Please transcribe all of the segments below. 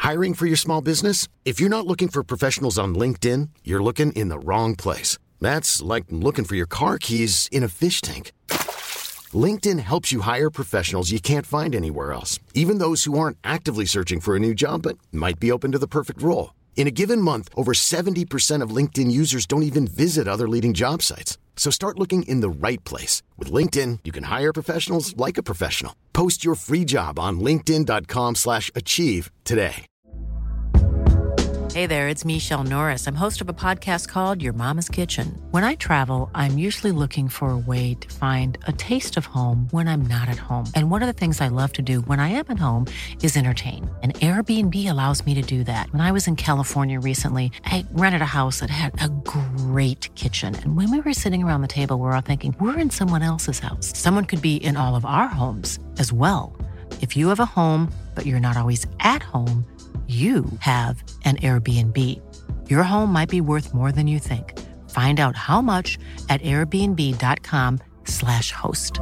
Hiring for your small business? If you're not looking for professionals on LinkedIn, you're looking in the wrong place. That's like looking for your car keys in a fish tank. LinkedIn helps you hire professionals you can't find anywhere else, even those who aren't actively searching for a new job but might be open to the perfect role. In a given month, over 70% of LinkedIn users don't even visit other leading job sites. So start looking in the right place. With LinkedIn, you can hire professionals like a professional. Post your free job on linkedin.com/achieve today. Hey there, it's Michelle Norris. I'm host of a podcast called Your Mama's Kitchen. When I travel, I'm usually looking for a way to find a taste of home when I'm not at home. And one of the things I love to do when I am at home is entertain. And Airbnb allows me to do that. When I was in California recently, I rented a house that had a great kitchen. And when we were sitting around the table, we're all thinking, we're in someone else's house. Someone could be in all of our homes as well. If you have a home, but you're not always at home, you have an Airbnb. Your home might be worth more than you think. Find out how much at airbnb.com/host.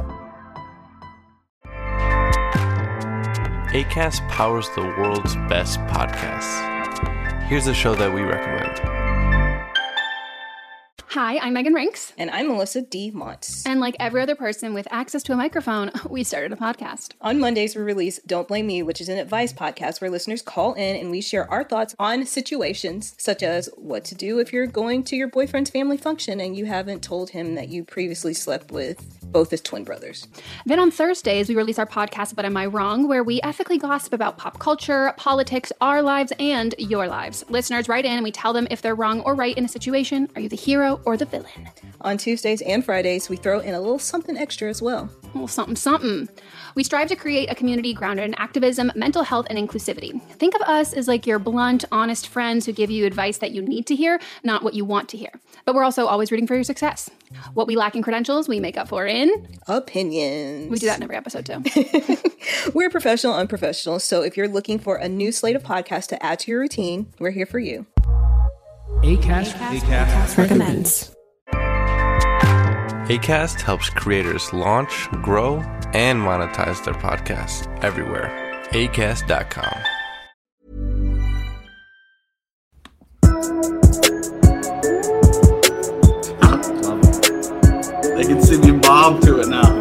Acast powers the world's best podcasts. Here's a show that we recommend. Hi, I'm Megan Rinks. And I'm Melissa D. Montz. And like every other person with access to a microphone, we started a podcast. On Mondays, we release Don't Blame Me, which is an advice podcast where listeners call in and we share our thoughts on situations such as what to do if you're going to your boyfriend's family function and you haven't told him that you previously slept with both his twin brothers. Then on Thursdays, we release our podcast, But Am I Wrong?, where we ethically gossip about pop culture, politics, our lives, and your lives. Listeners write in and we tell them if they're wrong or right in a situation. Are you the hero or the villain? On Tuesdays and Fridays, we throw in a little something extra as well. A little something. We strive to create a community grounded in activism, mental health, and inclusivity. Think of us as like your blunt, honest friends who give you advice that you need to hear, not what you want to hear. But we're also always rooting for your success. What we lack in credentials, we make up for in opinions. We do that in every episode too. We're professional, unprofessional. So if you're looking for a new slate of podcasts to add to your routine, we're here for you. Acast recommends. Acast helps creators launch, grow, and monetize their podcasts everywhere. Acast.com. They can see me bob to it now.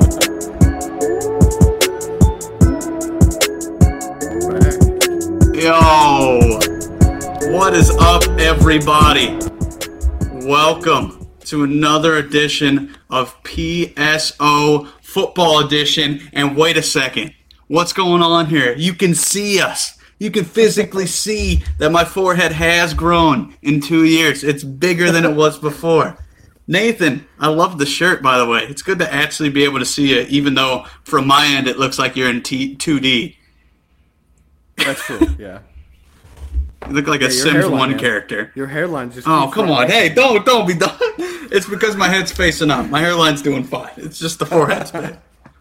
Yo, what is up, everybody? Welcome to another edition of PSO Football Edition. And wait a second, what's going on here? You can see us. You can physically see that my forehead has grown in 2 years. It's bigger than it was before. Nathan, I love the shirt, by the way. It's good to actually be able to see it, even though from my end it looks like you're in 2D. That's true, yeah. You look like a Sims 1 character. Your hairline just... Oh, come on. Hey, don't be done. It's because my head's facing up. My hairline's doing fine. It's just the forehead's big.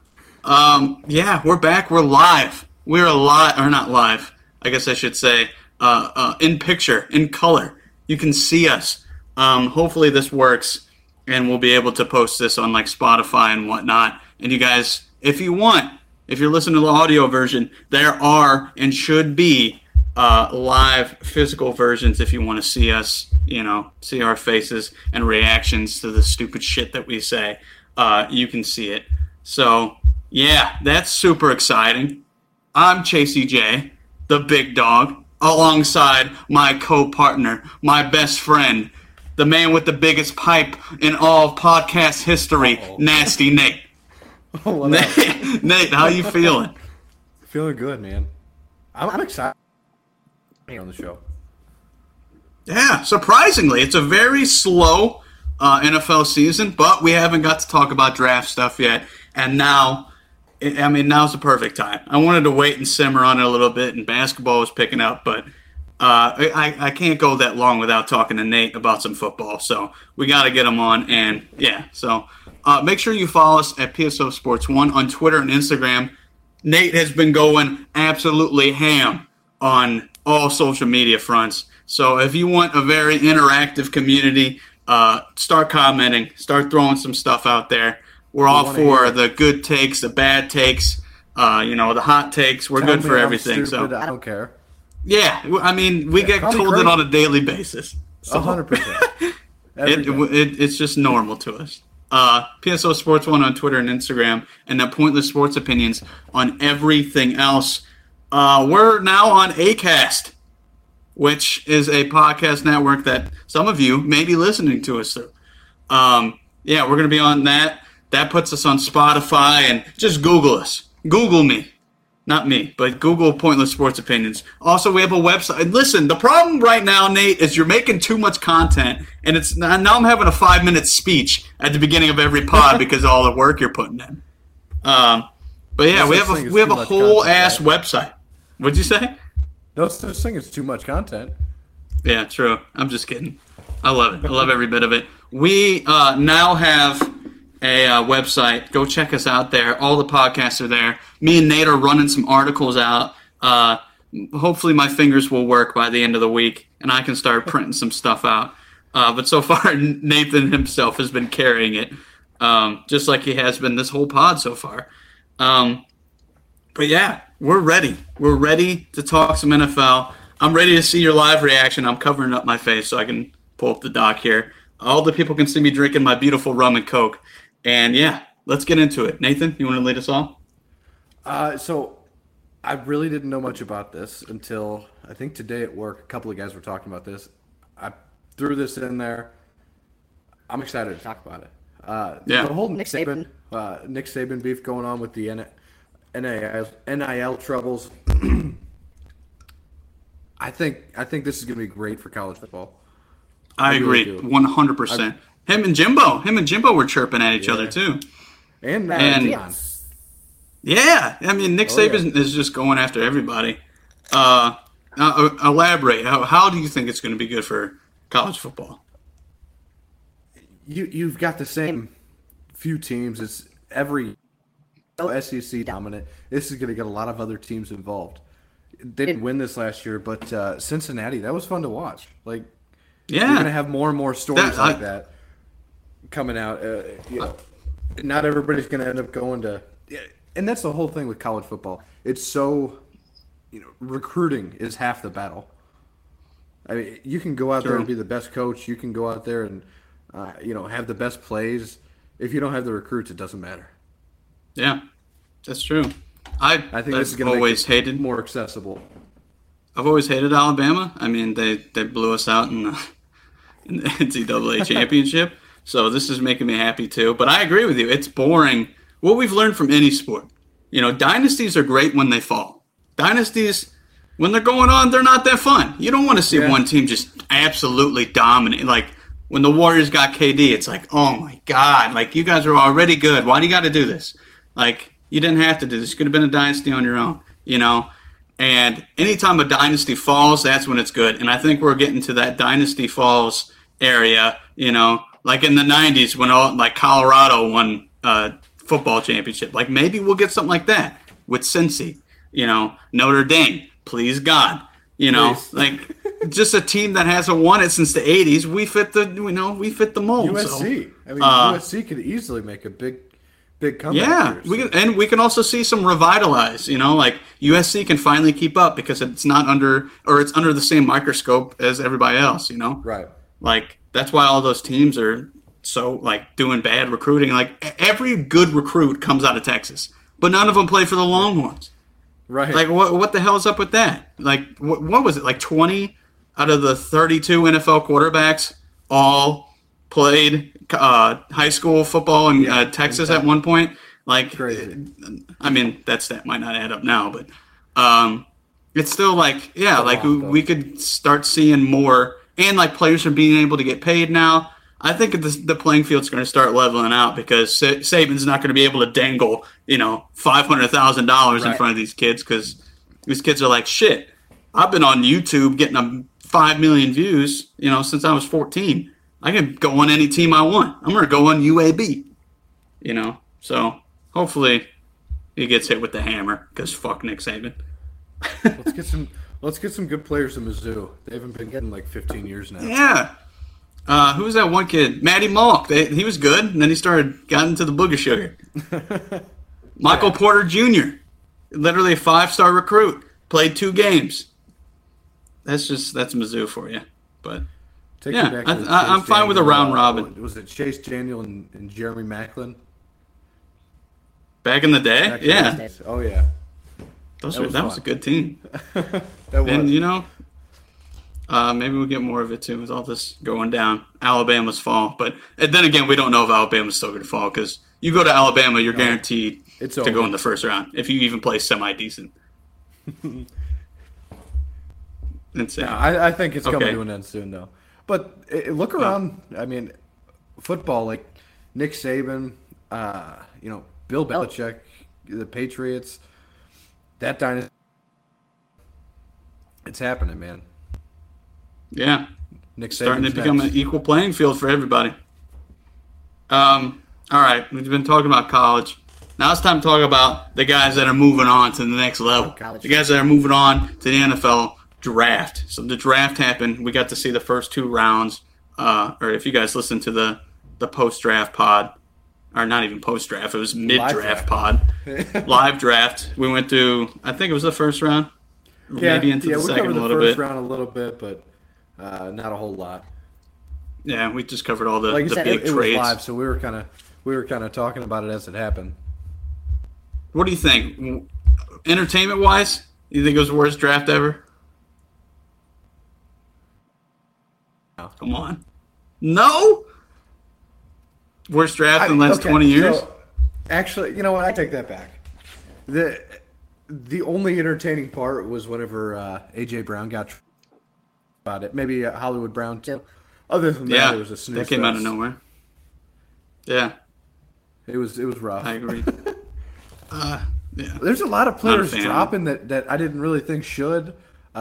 Yeah, we're back. We're live. We're alive, or not live. I guess I should say in picture, in color. You can see us. Hopefully this works, and we'll be able to post this on like Spotify and whatnot. And you guys, if you want, if you're listening to the audio version, there are and should be live physical versions if you want to see us, see our faces and reactions to the stupid shit that we say. You can see it. So, yeah, that's super exciting. I'm Chasey J, the big dog, alongside my co-partner, my best friend, the man with the biggest pipe in all of podcast history, Nasty Nate. Oh, Nate, how you feeling? Feeling good, man. I'm excited on the show. Yeah, surprisingly, it's a very slow NFL season, but we haven't got to talk about draft stuff yet. And now's the perfect time. I wanted to wait and simmer on it a little bit, and basketball was picking up, but I can't go that long without talking to Nate about some football. So we got to get him on, and yeah. So make sure you follow us at PSO Sports 1 on Twitter and Instagram. Nate has been going absolutely ham on all social media fronts. So if you want a very interactive community, start commenting, start throwing some stuff out there. We're all for the good takes, the bad takes, the hot takes. We're good for everything. Stupid, so I don't care. Yeah, I mean, we get told it on a daily basis. 100%. It's just normal to us. PSO Sports One on Twitter and Instagram, and then Pointless Sports Opinions on everything else. We're now on Acast, which is a podcast network that some of you may be listening to us through. Yeah, we're going to be on that. That puts us on Spotify, and just Google us. Google me. Not me, but Google Pointless Sports Opinions. Also, we have a website. Listen, the problem right now, Nate, is you're making too much content, and it's now I'm having a 5-minute speech at the beginning of every pod because of all the work you're putting in. But yeah, we have a whole ass website. What'd you say? No such thing as too much content. Yeah, true. I'm just kidding. I love it. I love every bit of it. We now have a website. Go check us out there. All the podcasts are there. Me and Nate are running some articles out. Hopefully my fingers will work by the end of the week, and I can start printing some stuff out. But so far, Nathan himself has been carrying it, just like he has been this whole pod so far. But yeah, we're ready. We're ready to talk some NFL. I'm ready to see your live reaction. I'm covering up my face so I can pull up the doc here. All the people can see me drinking my beautiful rum and Coke. And yeah, let's get into it. Nathan, you want to lead us off? So I really didn't know much about this until I think today at work. A couple of guys were talking about this. I threw this in there. I'm excited to talk about it. Yeah. The whole Nick Saban beef going on with the NIL troubles. I think this is going to be great for college football. I agree, 100%. Him and Jimbo were chirping at each other too. And yeah, I mean, Nick Saban is just going after everybody. Elaborate. How do you think it's going to be good for college football? You've got the same few teams. It's every SEC dominant. This is going to get a lot of other teams involved. They didn't win this last year, but Cincinnati, that was fun to watch. Like, yeah, you're going to have more and more stories like that coming out. Not everybody's going to end up going to – and that's the whole thing with college football. It's so recruiting is half the battle. I mean, you can go out there and be the best coach. You can go out there and, have the best plays. If you don't have the recruits, it doesn't matter. Yeah, that's true. I think this is going to always hated more accessible. I've always hated Alabama. I mean, they blew us out in the NCAA championship. So this is making me happy too. But I agree with you. It's boring. What we've learned from any sport, dynasties are great when they fall. Dynasties, when they're going on, they're not that fun. You don't want to see one team just absolutely dominate. Like when the Warriors got KD, it's like, oh my God, like you guys are already good. Why do you got to do this? Like you didn't have to do this. You could have been a dynasty on your own, And anytime a dynasty falls, that's when it's good. And I think we're getting to that dynasty falls area, like in the 90s when Colorado won football championship. Like maybe we'll get something like that with Cincy, Notre Dame, please God, like just a team that hasn't won it since the 80s. We fit the mold. USC. USC could easily make a big comeback. Yeah, we can also see some revitalize. Like USC can finally keep up because it's under the same microscope as everybody else. Right. Like that's why all those teams are so doing bad recruiting. Like every good recruit comes out of Texas, but none of them play for the Longhorns. Right. Like what the hell is up with that? Like what was it? Like 20 out of the 32 NFL quarterbacks all played high school football in Texas at one point. Like, crazy. I mean, that stat might not add up now, but it's still we could start seeing more, and players are being able to get paid now. I think the playing field's going to start leveling out because Saban's not going to be able to dangle, $500,000 in front of these kids because these kids are like, shit, I've been on YouTube getting 5 million views, since I was 14. I can go on any team I want. I'm going to go on UAB, So hopefully he gets hit with the hammer because fuck Nick Saban. Let's get some good players in Mizzou. They haven't been getting 15 years now. Yeah. Who was that one kid? Matty Malk. He was good, and then he got into the booger sugar. Michael Porter Jr., literally a 5-star recruit, played 2 games. that's Mizzou for you. But Take yeah, me back to I'm Chase fine with a Daniel, round robin. Was it Chase Daniel and Jeremy Maclin? Back in the day, Back in yeah, the days. Oh yeah, that was a good team. that was. And maybe we'll get more of it too with all this going down. Alabama's fall, but then again, we don't know if Alabama's still going to fall because you go to Alabama, you're guaranteed to go in the first round if you even play semi-decent. Insane. I think it's coming to an end soon, though. But look around. I mean, football, like Nick Saban, Bill Belichick, the Patriots, that dynasty. It's happening, man. Yeah. Nick Saban's starting to become an equal playing field for everybody. All right. We've been talking about college. Now it's time to talk about the guys that are moving on to the next level. The guys that are moving on to the NFL draft. So the draft happened. We got to see the first 2 rounds. Or if you guys listen to the post-draft pod, or not even post-draft, it was mid-draft pod. Live draft. We went through, I think it was the first round. Maybe into the second a little bit. We covered the first round a little bit, but not a whole lot. Yeah, we just covered all the like you said, big it trades. Was live, so we were kind of talking about it as it happened. What do you think? Entertainment-wise, you think it was the worst draft ever? Oh, come on. No? Worst draft in the last 20 years? So, actually, you know what? I take that back. The only entertaining part was whenever A.J. Brown got about it. Maybe Hollywood Brown, too. Other than that, it was a snooze that came out of nowhere. Yeah. It was rough. I agree. Yeah. There's a lot of players dropping that I didn't really think should.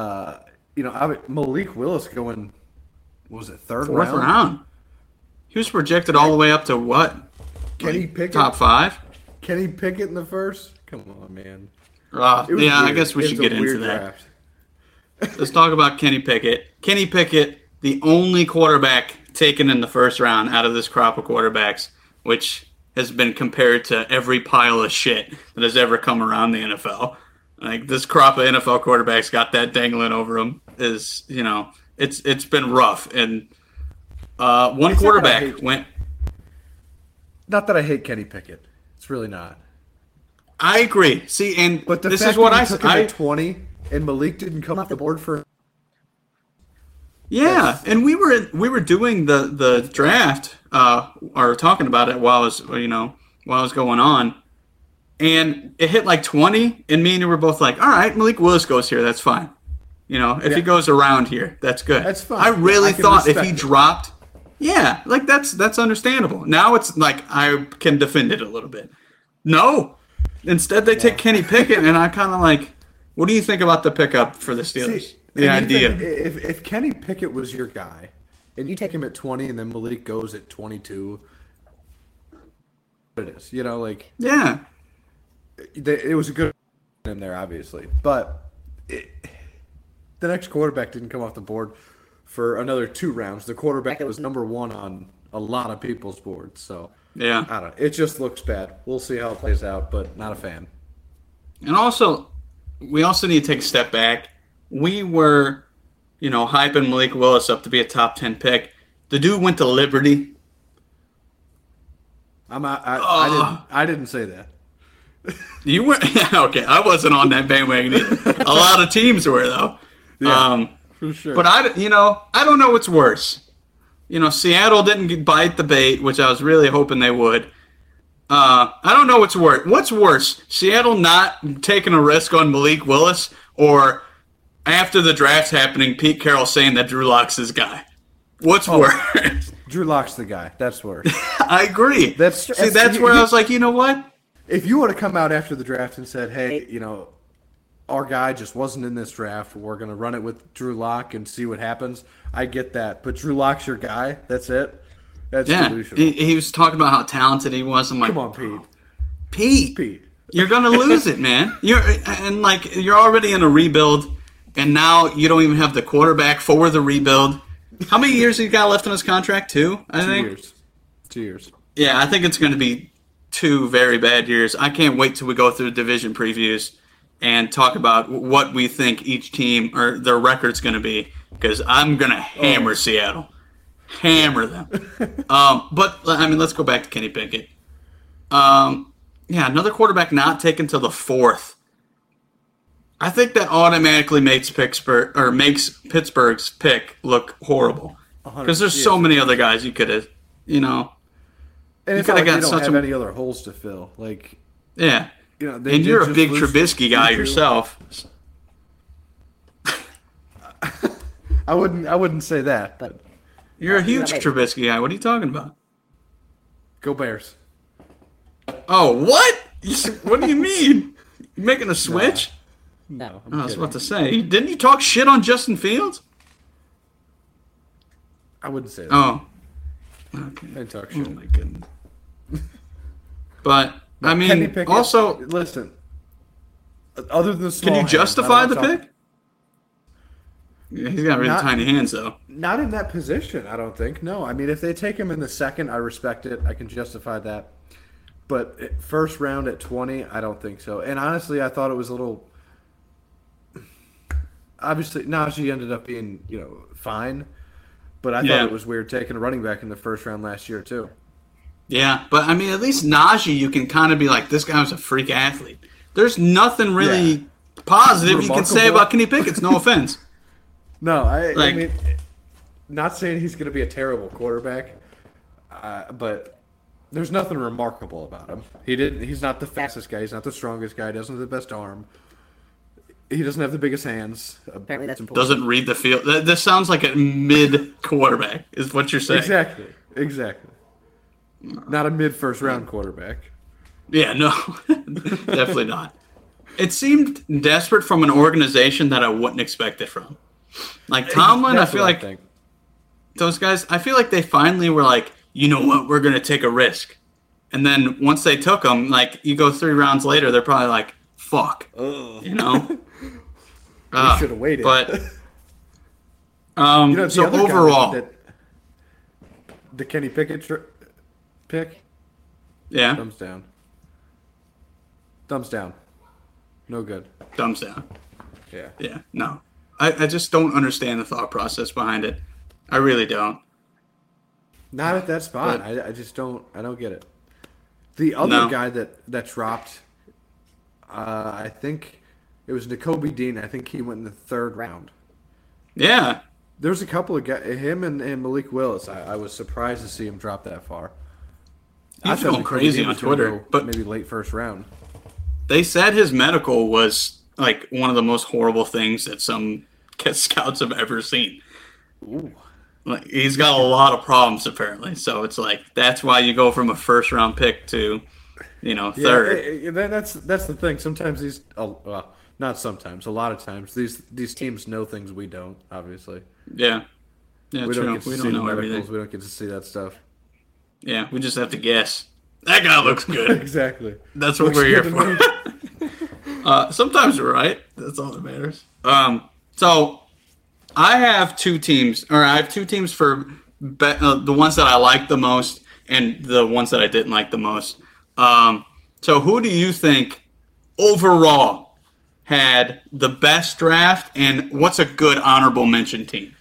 Malik Willis going, what was it, fourth round? He was projected all the way up to what? Kenny Pickett? Top 5? Kenny Pickett in the first? Come on, man. I guess we should get into that. Let's talk about Kenny Pickett. Kenny Pickett, the only quarterback taken in the first round out of this crop of quarterbacks, which has been compared to every pile of shit that has ever come around the NFL. Like, this crop of NFL quarterbacks got that dangling over them. It's been rough. And one quarterback went. Not that I hate Kenny Pickett. It's really not. I agree. See, but this is what I took him at 20, and Malik didn't come off the board for. Yeah, and we were doing the draft, or talking about it while it was going on, and it hit like 20, and me and you were both like, all right, Malik Willis goes here, that's fine. If he goes around here, that's good. That's fine. I really thought if he dropped, like that's understandable. Now it's like I can defend it a little bit. No, instead they take Kenny Pickett, and I kind of like, what do you think about the pickup for the Steelers? The idea. If Kenny Pickett was your guy, and you take him at 20, and then Malik goes at 22, it is. Yeah. It was a good in there, obviously. But the next quarterback didn't come off the board for another 2 rounds. The quarterback was number 1 on a lot of people's boards. So, yeah. I don't know. It just looks bad. We'll see how it plays out, but not a fan. And also, we also need to take a step back. We were, hyping Malik Willis up to be a top 10 pick. The dude went to Liberty. I didn't say that. You were okay. I wasn't on that bandwagon either. A lot of teams were though. Yeah, for sure. But I don't know what's worse. Seattle didn't bite the bait, which I was really hoping they would. I don't know what's worse. What's worse, Seattle not taking a risk on Malik Willis, or after the draft's happening, Pete Carroll saying that Drew Lock's his guy? What's worse? Drew Lock's the guy. That's worse. I agree. That's where I was like, you know what? If you would have come out after the draft and said, hey, our guy just wasn't in this draft, we're going to run it with Drew Lock and see what happens, I get that. But Drew Lock's your guy. That's it. That's delusional. He was talking about how talented he was. I'm like, come on, Pete. You're going to lose it, man. You're already in a rebuild, and now you don't even have the quarterback for the rebuild. How many years he got left on his contract? 2, I think? 2 years. 2 years. Yeah, I think it's going to be 2 very bad years. I can't wait till we go through division previews and talk about what we think each team or their record's going to be, because I'm going to hammer Seattle. Hammer them. But, I mean, let's go back to Kenny Pickett. Another quarterback not taken till the 4th. I think that automatically makes Pittsburgh's pick look horrible. Because there's so many other guys you could have, And it's not like they don't have any other holes to fill. Like, yeah. And you're a big Trubisky guy yourself. I wouldn't say that, but you're a huge Trubisky guy. What are you talking about? Go Bears. Oh, what? What do you mean? You making a switch? No. I was about to say. Didn't you talk shit on Justin Fields? I wouldn't say that. Oh. Okay. I didn't talk shit. Oh, my goodness. But, I mean, also... Listen. Other than the small can you justify the pick? Yeah, he's got really tiny hands, though. Not in that position, I don't think. No, I mean, if they take him in the 2nd, I respect it. I can justify that. But first round at 20, I don't think so. And honestly, I thought it was a little... Obviously, Najee ended up being, fine. But I thought it was weird taking a running back in the first round last year, too. Yeah, but, I mean, at least Najee, you can kind of be like, this guy was a freak athlete. There's nothing really positive you can say about Kenny Pickett. No offense. No, I mean, not saying he's going to be a terrible quarterback, but there's nothing remarkable about him. He's not the fastest guy. He's not the strongest guy. He doesn't have the best arm. He doesn't have the biggest hands. Apparently that's important. Doesn't read the field. This sounds like a mid quarterback, is what you're saying. Exactly. Not a mid-first round quarterback. Yeah, no, definitely not. It seemed desperate from an organization that I wouldn't expect it from. Like Tomlin, I feel like those guys, I feel like they finally were like, you know what, we're going to take a risk. And then once they took them, like you go 3 rounds later, they're probably like, fuck. Ugh. We should have waited. But, so overall. The Kenny Pickett pick? Yeah. Thumbs down. No good. Thumbs down. Yeah. Yeah, no. I just don't understand the thought process behind it. I really don't. Not at that spot. I just don't. I don't get it. The other guy that dropped, I think it was Nakobe Dean. I think he went in the 3rd round. Yeah. There's a couple of guys, him and Malik Willis. I was surprised to see him drop that far. He's going crazy on Twitter, but maybe late 1st round. They said his medical was like one of the most horrible things that some scouts have ever seen. Ooh. Like, he's got a lot of problems apparently, so it's like that's why you go from a 1st round pick to, 3rd. Yeah, that's the thing. Sometimes these, not sometimes, a lot of times these teams know things we don't. Obviously. Yeah. Yeah, we true. Don't get to we see don't know the everything. We don't get to see that stuff. Yeah, we just have to guess. That guy looks good. Exactly. That's what we're here for. Sometimes we're right. That's all that matters. So I have 2 teams, or I have 2 teams for the ones that I like the most and the ones that I didn't like the most. So who do you think overall had the best draft, and what's a good honorable mention team?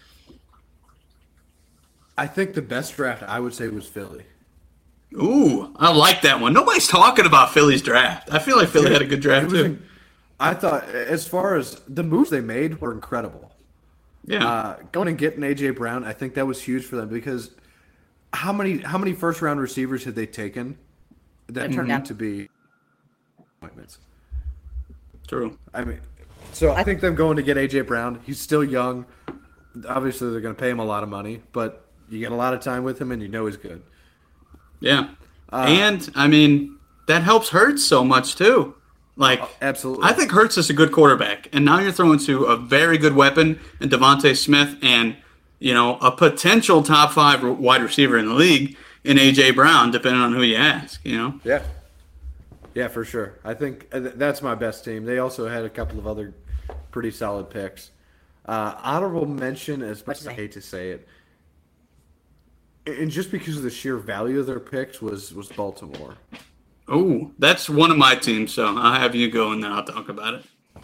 I think the best draft I would say was Philly. Ooh, I like that one. Nobody's talking about Philly's draft. I feel like Philly had a good draft too. I thought, as far as the moves they made were incredible. Yeah. Going and getting A.J. Brown, I think that was huge for them because how many first round receivers had they taken that turned out to be appointments? True. I mean, so I think them going to get A.J. Brown, he's still young. Obviously, they're going to pay him a lot of money, but you get a lot of time with him and you know he's good. Yeah. And, I mean, that helps Hurts so much, too. Like, absolutely. I think Hurts is a good quarterback. And now you're throwing to a very good weapon in Devontae Smith and, a potential top 5 wide receiver in the league in A.J. Brown, depending on who you ask, Yeah. Yeah, for sure. I think that's my best team. They also had a couple of other pretty solid picks. Honorable mention, as much as I hate to say it, and just because of the sheer value of their picks, was Baltimore. Oh, that's one of my teams, so I'll have you go and then I'll talk about it.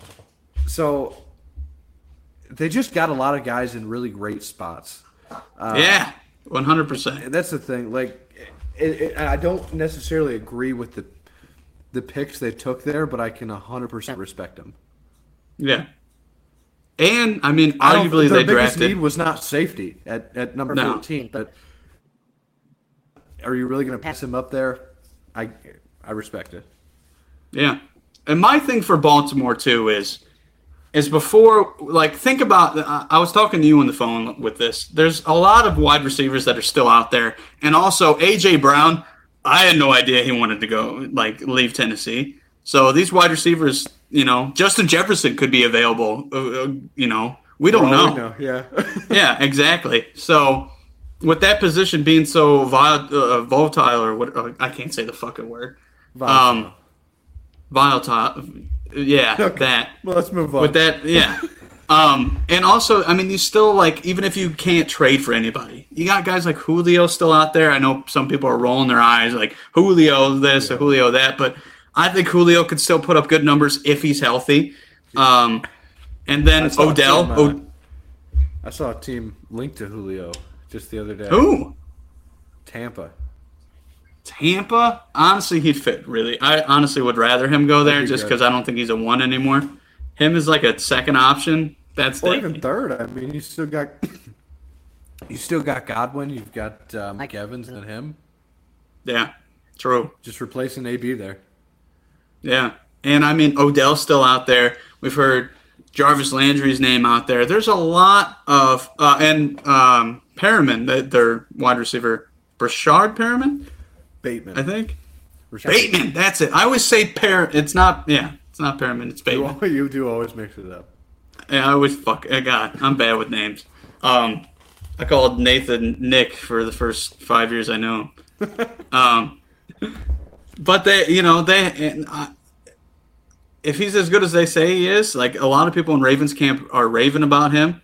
So they just got a lot of guys in really great spots. 100%. That's the thing. Like, I don't necessarily agree with the picks they took there, but I can 100% respect them. Yeah. And, I mean, arguably they drafted... Their biggest need was not safety at number 14, but are you really going to pass him up there? I respect it. Yeah. And my thing for Baltimore, too, is before, like, think about, I was talking to you on the phone with this. There's a lot of wide receivers that are still out there. And also, A.J. Brown, I had no idea he wanted to go, like, leave Tennessee. So these wide receivers, you know, Justin Jefferson could be available. You know, we don't know. Yeah. Yeah, exactly. So with that position being so volatile, or what, I can't say the fucking word. Volatile. Yeah, okay. That. Well, let's move on. With that, yeah. And also, I mean, you still, like, even if you can't trade for anybody, you got guys like Julio still out there. I know some people are rolling their eyes, like, Julio this or Julio that, but I think Julio could still put up good numbers if he's healthy. And then Odell. I saw a team linked to Julio just the other day. Who? Tampa. Honestly, he'd fit, really. I honestly would rather him go there just because I don't think he's a 1 anymore. Him as like a second option, that's or even third. I mean, you still got Godwin. You've got Mike Evans and him. Yeah, true. Just replacing AB there. Yeah, and I mean, Odell's still out there. We've heard Jarvis Landry's name out there. There's a lot of and Perriman, their wide receiver, Brashard Perriman. Bateman, I think. Bateman, that's it. I always say It's not Perriman. It's Bateman. You do always mix it up. Yeah, I always God, I'm bad with names. I called Nathan Nick for the first 5 years I know him. But if he's as good as they say he is, like a lot of people in Ravens camp are raving about him.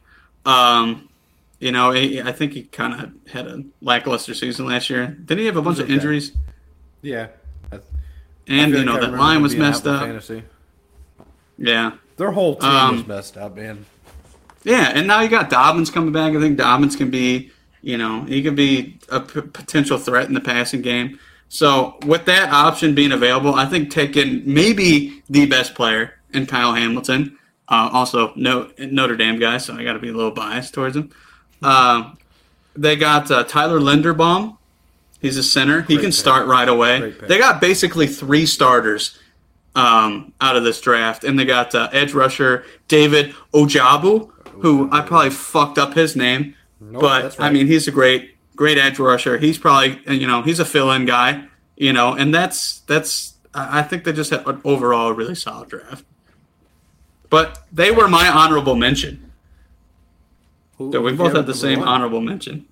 I think he kind of had a lackluster season last year. Didn't he have a bunch of injuries? Yeah. And, that line was messed up. Fantasy. Yeah. Their whole team was messed up, man. Yeah, and now you got Dobbins coming back. I think Dobbins can be, he could be a potential threat in the passing game. So with that option being available, I think taking maybe the best player in Kyle Hamilton, also Notre Dame guy, so I got to be a little biased towards him. They got Tyler Linderbaum. He's a center. He can start right away. They got basically 3 starters out of this draft, and they got edge rusher David Ojabu, who I probably fucked up his name, but I mean he's a great edge rusher. He's probably he's a fill-in guy, and that's I think they just had an overall really solid draft. But they were my honorable mention. So we both had the same honorable mention.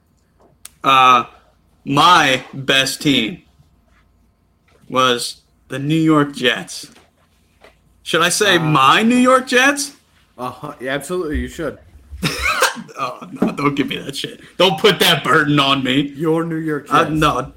My best team was the New York Jets. Should I say my New York Jets? Yeah, absolutely, you should. Oh, no, don't give me that shit. Don't put that burden on me. Your New York Jets. No.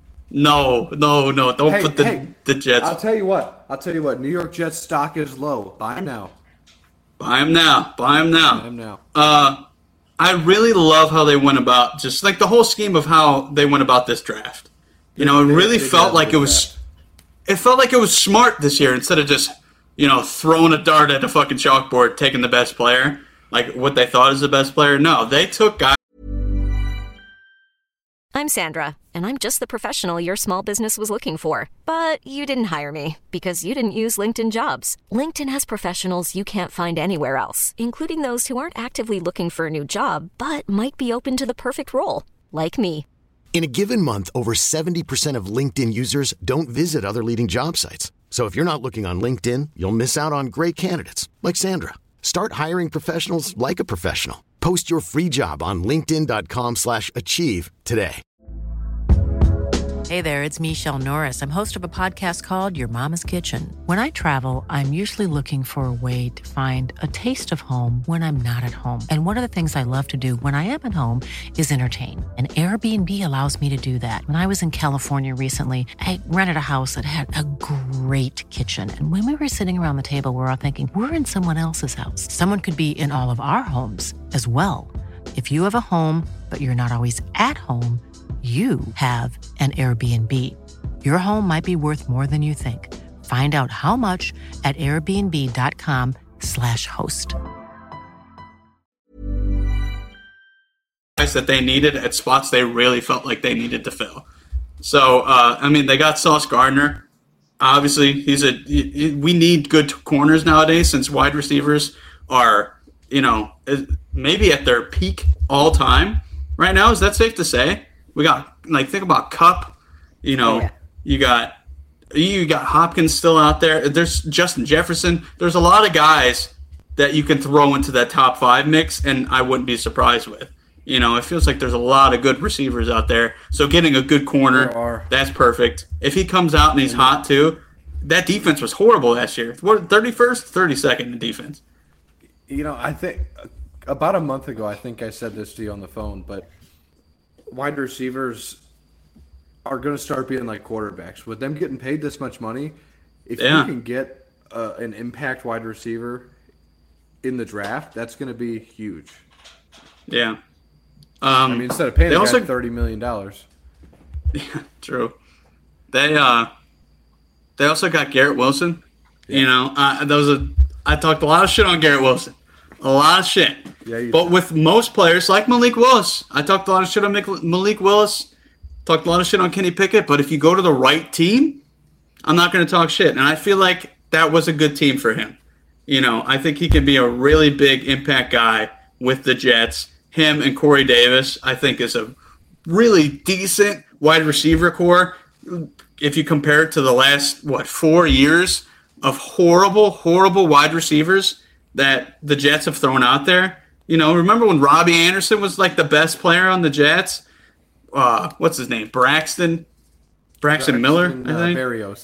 Don't put the Jets. I'll tell you what. New York Jets stock is low. Buy them now. Buy them now. I really love how they went about, just like the whole scheme of how they went about this draft. It really felt like it was. It felt like it was smart this year instead of just throwing a dart at a fucking chalkboard, taking the best player, like what they thought is the best player. No, they took guys. I'm Sandra, and I'm just the professional your small business was looking for. But you didn't hire me because you didn't use LinkedIn Jobs. LinkedIn has professionals you can't find anywhere else, including those who aren't actively looking for a new job, but might be open to the perfect role, like me. In a given month, over 70% of LinkedIn users don't visit other leading job sites. So if you're not looking on LinkedIn, you'll miss out on great candidates like Sandra. Start hiring professionals like a professional. Post your free job on linkedin.com/achieve today. Hey there, it's Michelle Norris. I'm host of a podcast called Your Mama's Kitchen. When I travel, I'm usually looking for a way to find a taste of home when I'm not at home. And one of the things I love to do when I am at home is entertain. And Airbnb allows me to do that. When I was in California recently, I rented a house that had a great kitchen. And when we were sitting around the table, we're all thinking, we're in someone else's house. Someone could be in all of our homes as well. If you have a home, but you're not always at home, you have an Airbnb. Your home might be worth more than you think. Find out how much at airbnb.com/host. That they needed at spots they really felt like they needed to fill. So, they got Sauce Gardner. Obviously, we need good corners nowadays since wide receivers are, maybe at their peak all time right now. Is that safe to say? We got, think about Kupp. You got Hopkins still out there. There's Justin Jefferson. There's a lot of guys that you can throw into that top 5 mix, and I wouldn't be surprised with. It feels like there's a lot of good receivers out there. So getting a good corner, that's perfect. If he comes out and he's hot too, that defense was horrible last year. What, 31st, 32nd in defense? I think about a month ago, I think I said this to you on the phone, but wide receivers are going to start being like quarterbacks. With them getting paid this much money, if you can get an impact wide receiver in the draft, that's going to be huge. Yeah. Instead of paying also, $30 million. Yeah, true. They also got Garrett Wilson. Yeah. I talked a lot of shit on Garrett Wilson. A lot of shit. Yeah, but with most players, like Malik Willis, I talked a lot of shit on Malik Willis. Talked a lot of shit on Kenny Pickett. But if you go to the right team, I'm not going to talk shit. And I feel like that was a good team for him. I think he can be a really big impact guy with the Jets. Him and Corey Davis, I think, is a really decent wide receiver core. If you compare it to the last, 4 years of horrible wide receivers that the Jets have thrown out there. Remember when Robbie Anderson was like the best player on the Jets? What's his name? Braxton Miller, I think.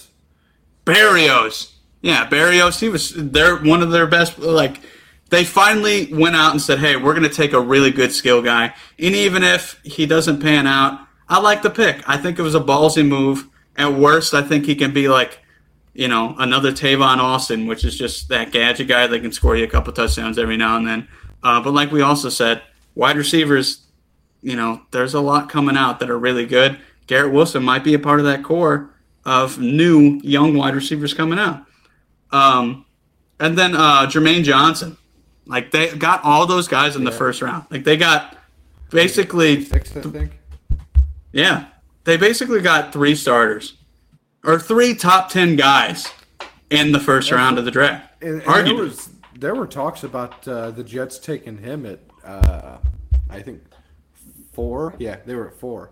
Berrios. Yeah, Berrios. They're one of their best, they finally went out and said, hey, we're going to take a really good skill guy. And even if he doesn't pan out, I like the pick. I think it was a ballsy move. At worst, I think he can be another Tavon Austin, which is just that gadget guy that can score you a couple touchdowns every now and then. But like we also said, wide receivers, there's a lot coming out that are really good. Garrett Wilson might be a part of that core of new young wide receivers coming out. And then Jermaine Johnson. They got all those guys in the first round. They got basically 6, I think. Yeah. They basically got 3 starters. Or 3 top 10 guys in the first round of the draft. And there were talks about the Jets taking him at, I think, 4. Yeah, they were at 4.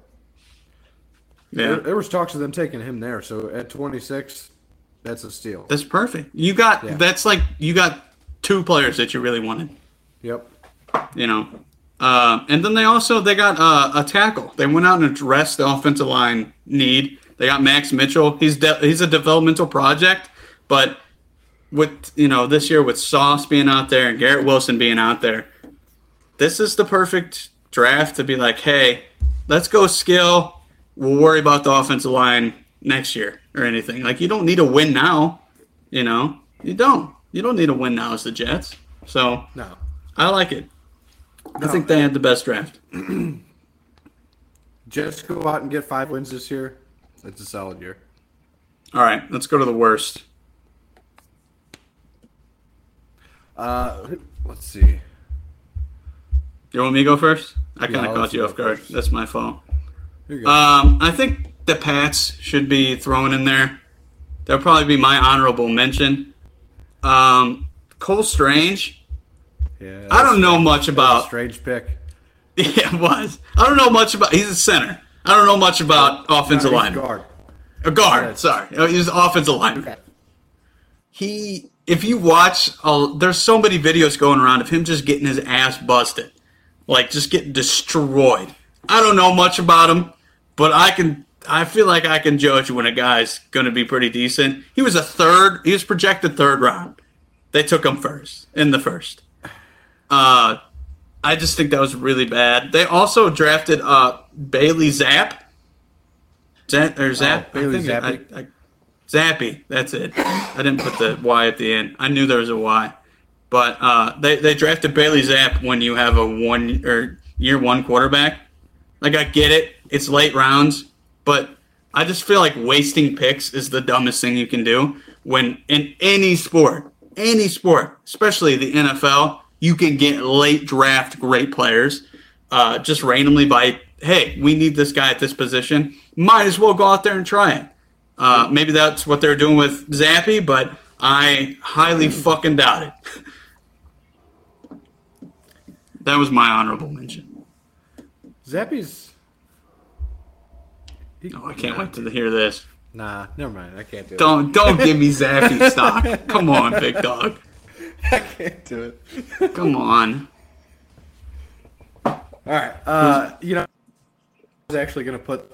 Yeah. There was talks of them taking him there. So at 26, that's a steal. That's perfect. You got 2 players that you really wanted. Yep. And then they got a tackle. They went out and addressed the offensive line need. They got Max Mitchell. He's a developmental project, but with this year with Sauce being out there and Garrett Wilson being out there, this is the perfect draft to be like, hey, let's go skill. We'll worry about the offensive line next year or anything. You don't need a win now. You don't. You don't need a win now as the Jets. So, no. I like it. I think they had the best draft. Jets go out and get 5 wins this year. It's a solid year. All right, let's go to the worst. Let's see. You want me to go first? I kind of caught you off guard. That's my fault. Here you go. I think the Pats should be thrown in there. That'll probably be my honorable mention. Cole Strange. Yeah, I don't know much about. Strange pick. Yeah, it was. I don't know much about. He's a center. I don't know much about offensive line. Guard. A guard. Sorry, he's an offensive lineman. Okay. If you watch, there's so many videos going around of him just getting his ass busted, just getting destroyed. I don't know much about him, but I feel like I can judge when a guy's going to be pretty decent. He was projected 3rd round. They took him in the first. I just think that was really bad. They also drafted Bailey Zapp. Zapp? Bailey Zappi. Zappy. That's it. I didn't put the Y at the end. I knew there was a Y. But they drafted Bailey Zapp when you have a year one quarterback. Like, I get it. It's late rounds. But I just feel like wasting picks is the dumbest thing you can do when in any sport, especially the NFL, you can get late draft great players just randomly by, hey, we need this guy at this position. Might as well go out there and try it. Maybe that's what they're doing with Zappy, but I highly fucking doubt it. That was my honorable mention. Zappy's... I can't wait to hear this. Nah, never mind. I can't do it. Don't give me Zappy stock. Come on, big dog. I can't do it. Come on. All right. I was actually going to put...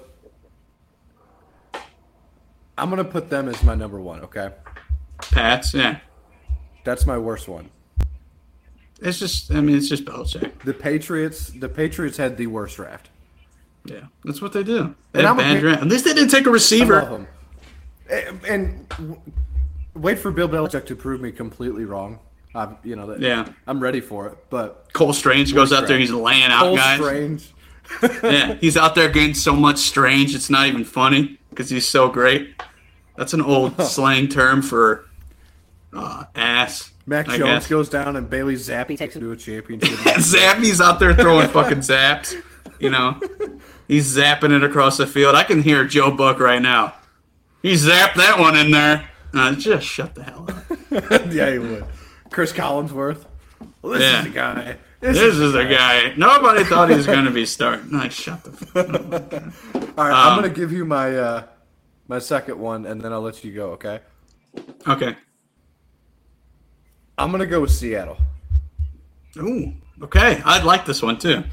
I'm going to put them as my number one, okay? Pats, yeah. That's my worst one. It's just Belichick. The Patriots had the worst draft. Yeah, that's what they do. They have bad draft. At least they didn't take a receiver. I love them. And wait for Bill Belichick to prove me completely wrong. I'm ready for it. But Cole Strange goes out there. He's laying out guys. Cole Strange. Yeah, he's out there getting so much strange. It's not even funny because he's so great. That's an old slang term for ass. Mac Jones goes down and Bailey Zappi takes him to a championship. Zappy's out there throwing fucking zaps. He's zapping it across the field. I can hear Joe Buck right now. He zapped that one in there. Just shut the hell up. Yeah, he would. Chris Collinsworth. Well, this is the guy. This is the guy. Nobody thought he was going to be starting. Shut the fuck up. All right, I'm going to give you my my second one, and then I'll let you go, okay? Okay. I'm going to go with Seattle. Ooh, okay. I'd like this one, too.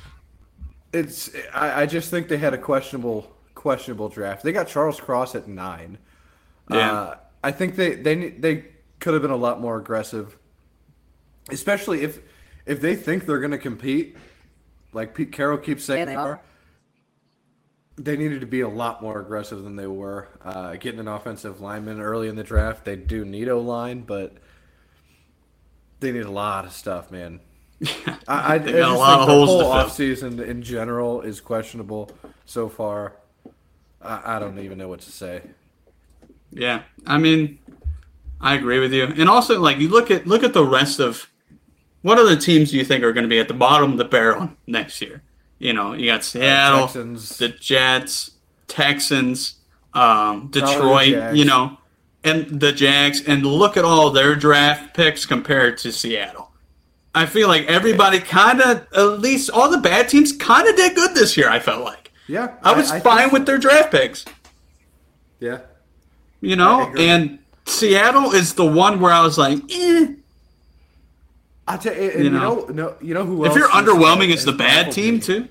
I just think they had a questionable draft. They got Charles Cross at 9. Yeah. I think they could have been a lot more aggressive, especially if they think they're going to compete, like Pete Carroll keeps saying they are. They needed to be a lot more aggressive than they were. Getting an offensive lineman early in the draft, they do need O-line, but they need a lot of stuff, man. I got a lot of holes to fill. The whole offseason in general is questionable so far. I don't even know what to say. Yeah, I mean, I agree with you. And also, like, you look at the rest of what other teams do you think are going to be at the bottom of the barrel next year? You got Seattle, the Jets, Texans, Detroit, and the Jags. And look at all their draft picks compared to Seattle. I feel like everybody kind of, at least all the bad teams, kind of did good this year, I felt like. Yeah. I was fine with their draft picks. Yeah. And Seattle is the one where I was like, eh. I'll tell you, you know who else? If you're underwhelming, it's the bad team, too.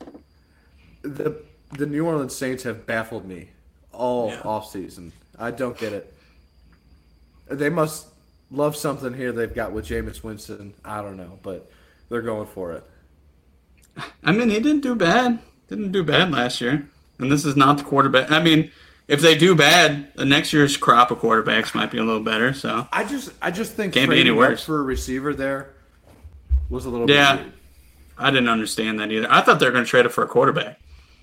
The New Orleans Saints have baffled me all offseason. I don't get it. They must love something here they've got with Jameis Winston. I don't know, but they're going for it. I mean, he didn't do bad. Didn't do bad last year. And this is not the quarterback. I mean, if they do bad, the next year's crop of quarterbacks might be a little better. So I just think can't be any worse for a receiver there was a little bit weird. I didn't understand that either. I thought they were going to trade it for a quarterback.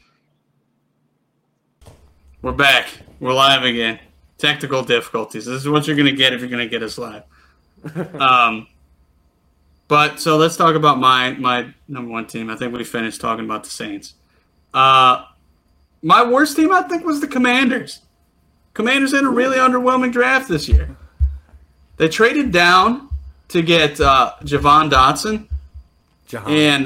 We're back. We're live again. Technical difficulties. This is what you're going to get if you're going to get us live. But so let's talk about my number one team. I think we finished talking about the Saints. My worst team, I think, was the Commanders. Commanders had a really underwhelming draft this year. They traded down to get Javon Dotson and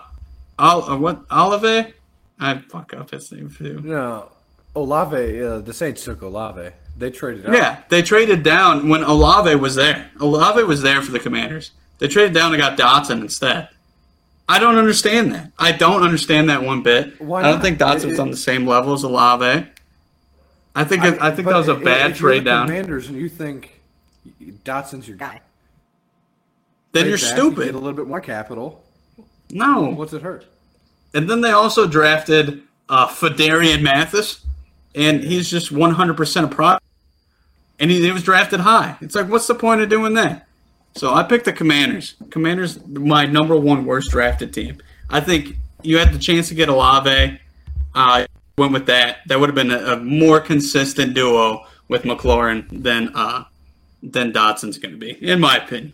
Olave. I fuck up his name too. No, Olave. The Saints took Olave. They traded out. Yeah, they traded down when Olave was there. Olave was there for the Commanders. They traded down and got Dotson instead. I don't understand that. I don't understand that one bit. I don't think Dotson's on the same level as Olave. I think that was a bad trade down. Commanders, and you think Dotson's your guy, then you're stupid. Get a little bit more capital. No, what's it hurt? And then they also drafted Fedarian Mathis, and he's just 100% a product. And he was drafted high. It's like, what's the point of doing that? So I picked the Commanders. Commanders, my number one worst drafted team. I think you had the chance to get Olave. Went with that. That would have been a more consistent duo with McLaurin than Dotson's going to be, in my opinion.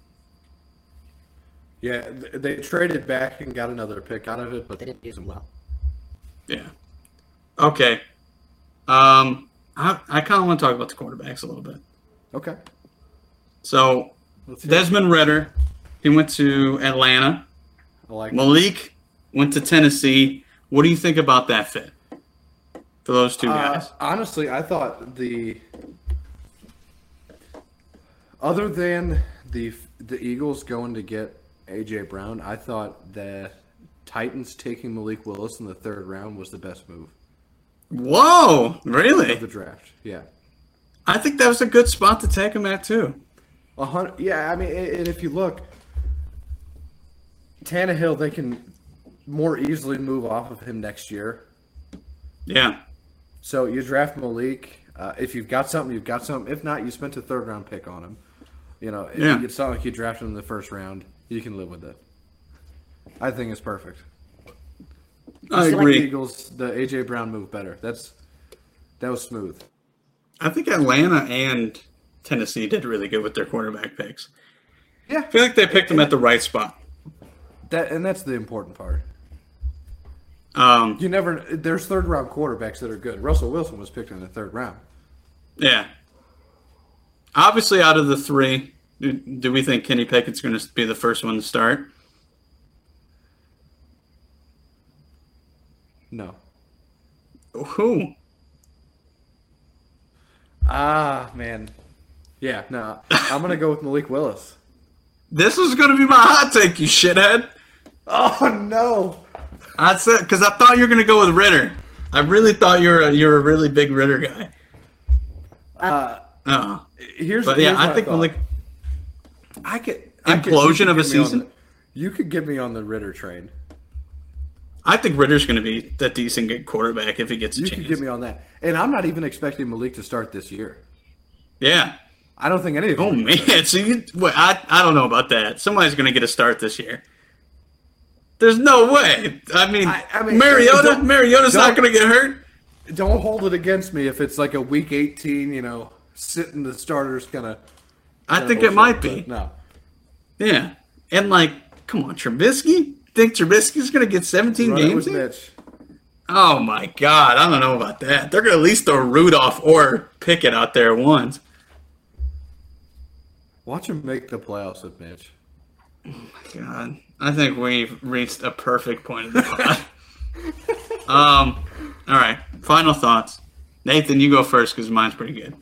Yeah, they traded back and got another pick out of it, but they didn't use them well. Yeah. Okay. I kind of want to talk about the quarterbacks a little bit. Okay. So, Desmond Ridder, he went to Atlanta. I like Malik went to Tennessee. What do you think about that fit for those two guys? Honestly, I thought other than the Eagles going to get A.J. Brown, I thought the Titans taking Malik Willis in the third round was the best move. Whoa, really? Of the draft, yeah. I think that was a good spot to take him at, too. Yeah, I mean, and if you look, Tannehill, they can more easily move off of him next year. Yeah. So you draft Malik. If you've got something, you've got something. If not, you spent a third-round pick on him. You know, it's not like you drafted him in the first round. You can live with it. I think it's perfect. I agree. The Eagles, the A.J. Brown move better. That was smooth. I think Atlanta and Tennessee did really good with their quarterback picks. Yeah. I feel like they picked them at the right spot. That's the important part. There's third-round quarterbacks that are good. Russell Wilson was picked in the third round. Yeah. Obviously, out of the three, do we think Kenny Pickett's going to be the first one to start? No. Who? Man. Yeah, no. I'm going to go with Malik Willis. This was going to be my hot take, you shithead. Oh, no. I said, because I thought you were going to go with Ridder. I really thought you're a really big Ridder guy. I think Malik. Implosion of a season. You could get me on the Ridder train. I think Ridder's going to be a decent good quarterback if he gets a chance. You could get me on that. And I'm not even expecting Malik to start this year. Yeah. I don't think any of them. Oh, man. So I don't know about that. Somebody's going to get a start this year. There's no way. I mean Mariota's not going to get hurt. Don't hold it against me if it's like a week 18, sitting the starters kind of. I think it might be. No. Yeah. And, come on, Trubisky? Think Trubisky's going to get 17 games? Mitch. Oh, my God. I don't know about that. They're going to at least throw Rudolph or Pickett out there once. Watch him make the playoffs with Mitch. Oh, my God. I think we've reached a perfect point of the pod. All right. Final thoughts. Nathan, you go first because mine's pretty good.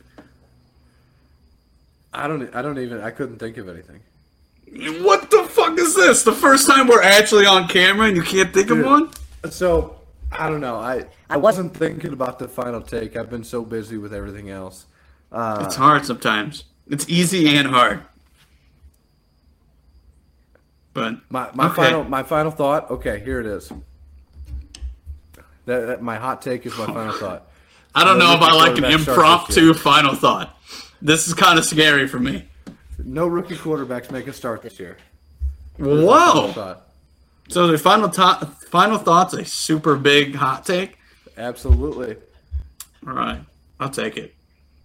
I couldn't think of anything. What the fuck is this? The first time we're actually on camera and you can't think of one? So, I don't know. I wasn't thinking about the final take. I've been so busy with everything else. It's hard sometimes. It's easy and hard. But my final thought. Okay, here it is. That my hot take is my final thought. I don't know if I like an impromptu final thought. This is kind of scary for me. No rookie quarterbacks make a start this year. Whoa! So the final thoughts, a super big hot take? Absolutely. All right, I'll take it.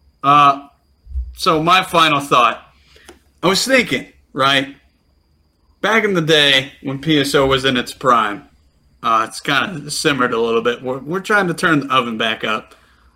So my final thought, I was thinking, right, back in the day when PSO was in its prime, it's kind of simmered a little bit. We're trying to turn the oven back up.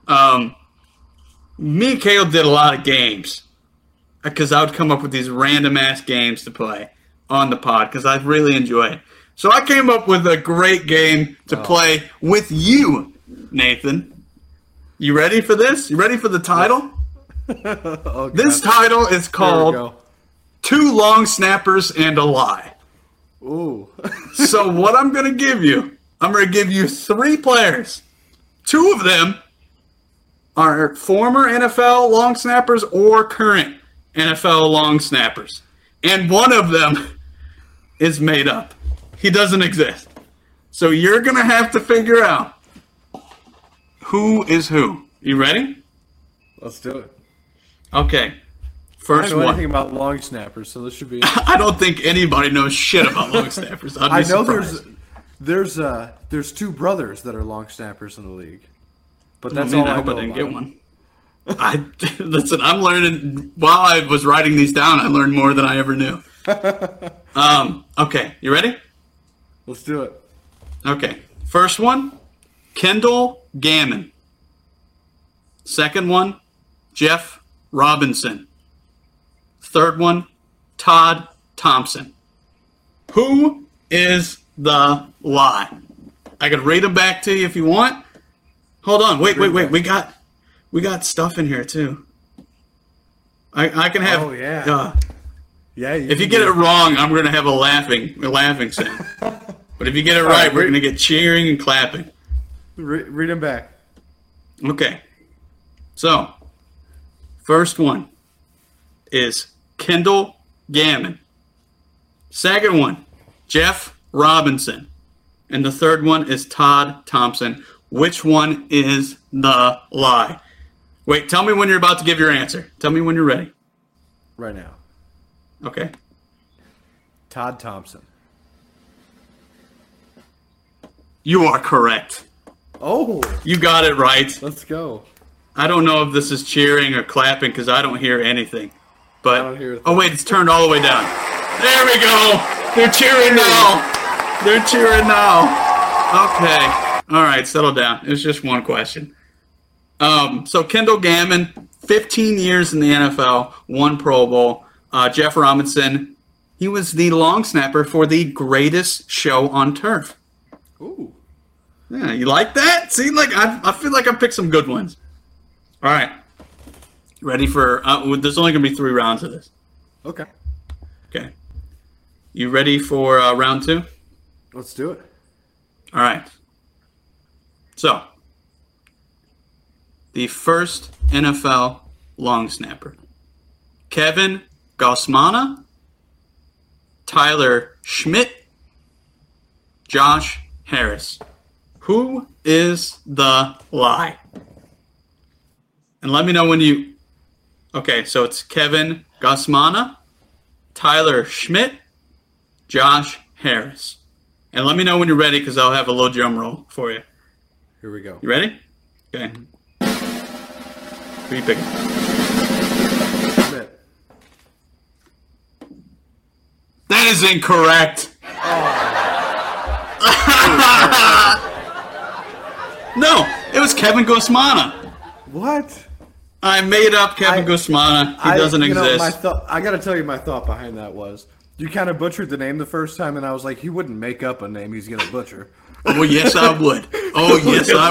Me and Caleb did a lot of games because I would come up with these random-ass games to play on the pod because I really enjoy it. So I came up with a great game to play with you, Nathan. You ready for this? You ready for the title? This title is called Two Long Snappers and a Lie. Ooh. So what I'm going to give you 3 players. 2 of them are former NFL long snappers or current NFL long snappers. And one of them is made up. He doesn't exist. So you're going to have to figure out who is who. You ready? Let's do it. Okay. I First don't know one. anything about long snappers, so this should be. I don't think anybody knows shit about long snappers. I know surprised. there's two brothers that are long snappers in the league, but that's Man, all I I hope know I didn't about get one. Listen. I'm learning while I was writing these down. I learned more than I ever knew. Okay, you ready? Let's do it. Okay, first one, Kendall Gammon. Second one, Jeff Robinson. Third one, Todd Thompson. Who is the lie? I can read them back to you if you want. Hold on, wait. We got stuff in here too. I can have. Oh yeah. Yeah. If you get it wrong, I'm gonna have a laughing sound. But if you get it right, we're gonna get cheering and clapping. Read them back. Okay. So, first one is Kendall Gammon. Second one, Jeff Robinson. And the third one is Todd Thompson. Which one is the lie? Wait, tell me when you're about to give your answer. Tell me when you're ready. Right now. Okay. Todd Thompson. You are correct. Oh, You got it right. let's go. I don't know if this is cheering or clapping because I don't hear anything. But I don't hear a thing. oh wait, it's turned all the way down. There we go. They're cheering now. They're cheering now. Okay. All right, settle down. It was just one question. So Kendall Gammon, 15 years in the NFL, 1 Pro Bowl. Jeff Robinson, he was the long snapper for the greatest show on turf. Ooh. Yeah, you like that? See, like I feel like I picked some good ones. All right, ready for? There's only gonna be 3 rounds of this. Okay. Okay, you ready for round 2? Let's do it. All right. So, the first NFL long snapper, Kevin Gossmana, Tyler Schmidt, Josh Harris. Who is the lie? And let me know when you... Okay, so it's Kevin Gossmana, Tyler Schmidt, Josh Harris. And let me know when you're ready because I'll have a little drum roll for you. Here we go. You ready? Okay. Who are you picking? Schmidt. That is incorrect. No, it was Kevin Gossmana. What? I made up Kevin Gossmana. He doesn't exist. I got to tell you, my thought behind that was you kind of butchered the name the first time, and I was like, he wouldn't make up a name he's going to butcher. Oh, yes, I would. Oh, yes, I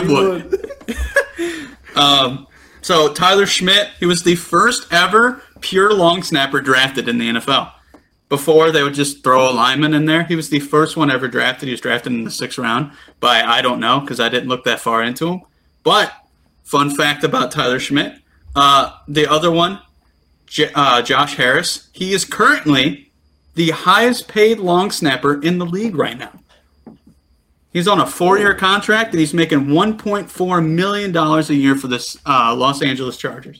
would. So Tyler Schmidt, he was the first ever pure long snapper drafted in the NFL. Before, they would just throw a lineman in there. He was the first one ever drafted. He was drafted in the 6th round by, I don't know, because I didn't look that far into him. But, fun fact about Tyler Schmidt, the other one, Josh Harris, he is currently the highest paid long snapper in the league right now. He's on a 4-year contract, and he's making $1.4 million a year for the Los Angeles Chargers.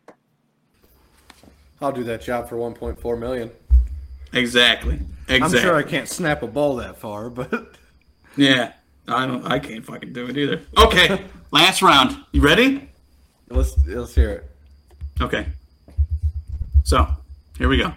I'll do that job for $1.4 million. Exactly. I'm sure I can't snap a ball that far, but Yeah, I can't fucking do it either. Okay, last round. You ready? let's hear it. Okay. So, here we go.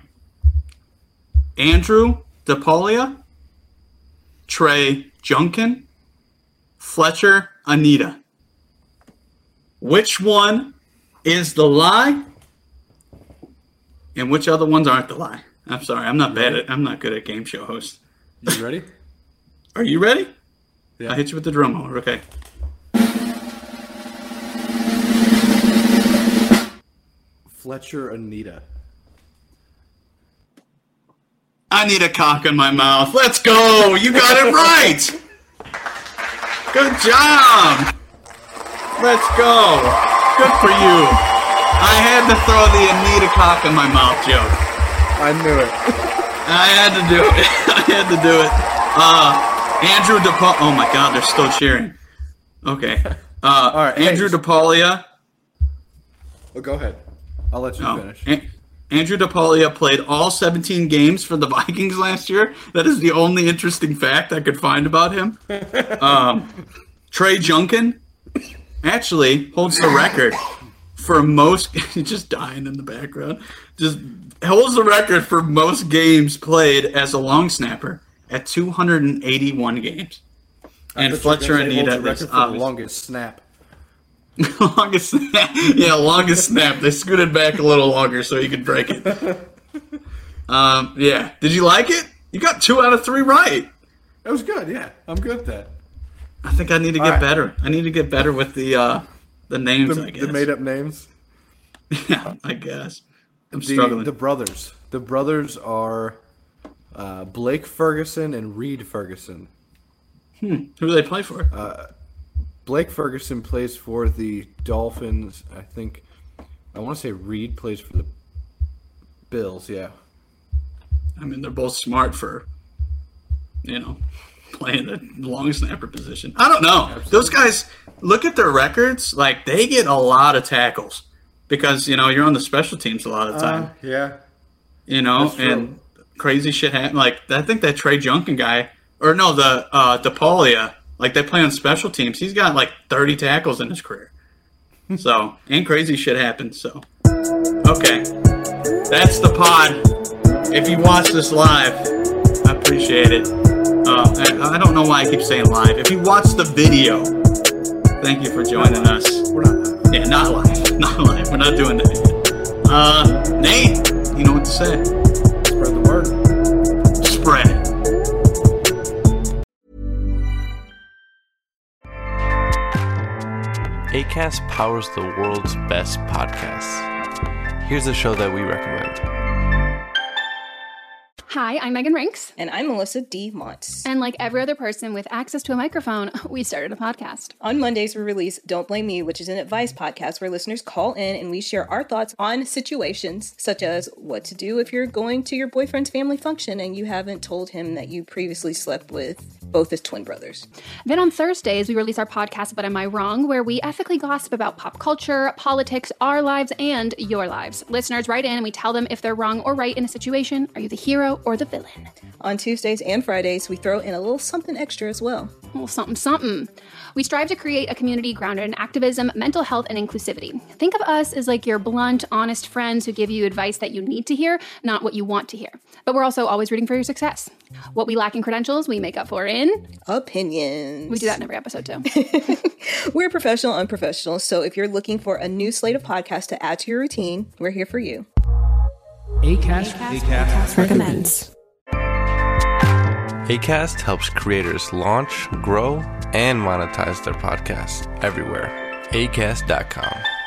Andrew DePaula, Trey Junkin, Fletcher Anita. Which one is the lie? And which other ones aren't the lie? I'm sorry, I'm not good at game show hosts. You ready? Are you ready? Yeah. I hit you with the drum roll. Okay. Fletcher Anita. I need a cock in my mouth. Let's go. You got it right. Good job. Let's go. Good for you. I had to throw the Anita cock in my mouth joke. I knew it. I had to do it. I had to do it. Andrew DePaul. Oh my God, they're still cheering. Okay. All right. Andrew DePaulia. Oh, go ahead. I'll let you finish. Andrew DePaula played all 17 games for the Vikings last year. That is the only interesting fact I could find about him. Trey Junkin actually holds the record for most. He's just dying in the background. Just holds the record for most games played as a long snapper at 281 games. And Fletcher Anita is the longest snap. Longest snap. Yeah, longest snap. They scooted back a little longer so he could break it. Yeah. Did you like it? You got 2 out of 3 right. That was good, yeah. I'm good at that. I think I need to get better. I need to get better with the names, I guess. The made-up names? Yeah, I guess. I'm struggling. The brothers. The brothers are Blake Ferguson and Reed Ferguson. Who do they play for? Blake Ferguson plays for the Dolphins. I want to say Reed plays for the Bills, yeah. I mean, they're both smart for, playing the long snapper position. I don't know. Absolutely. Those guys, look at their records. Like, they get a lot of tackles because, you're on the special teams a lot of the time. Yeah. And crazy shit happens. Like, I think that Trey Junkin guy, or no, the DePaula, like, they play on special teams. He's got, 30 tackles in his career. So, and crazy shit happens. So, okay. That's the pod. If you watch this live, I appreciate it. I don't know why I keep saying live. If you watch the video, thank you for joining us. We're not live. Yeah, not live. Not live. We're not doing that yet. Nate, you know what to say. Spread the word. Spread it. Acast powers the world's best podcasts. Here's a show that we recommend. Hi, I'm Megan Rinks. And I'm Melissa D. Montz. And like every other person with access to a microphone, we started a podcast. On Mondays, we release Don't Blame Me, which is an advice podcast where listeners call in and we share our thoughts on situations such as what to do if you're going to your boyfriend's family function and you haven't told him that you previously slept with both his twin brothers. Then on Thursdays, we release our podcast, But Am I Wrong?, where we ethically gossip about pop culture, politics, our lives, and your lives. Listeners write in and we tell them if they're wrong or right in a situation. Are you the hero or the villain? On Tuesdays and Fridays, we throw in a little something extra as well. A little something. We strive to create a community grounded in activism, mental health, and inclusivity. Think of us as like your blunt, honest friends who give you advice that you need to hear, not what you want to hear. But we're also always rooting for your success. What we lack in credentials, we make up for in opinions. We do that in every episode too. We're professional, unprofessional. So if you're looking for a new slate of podcasts to add to your routine, we're here for you. Acast recommends. Acast helps creators launch, grow, and monetize their podcasts everywhere. Acast.com.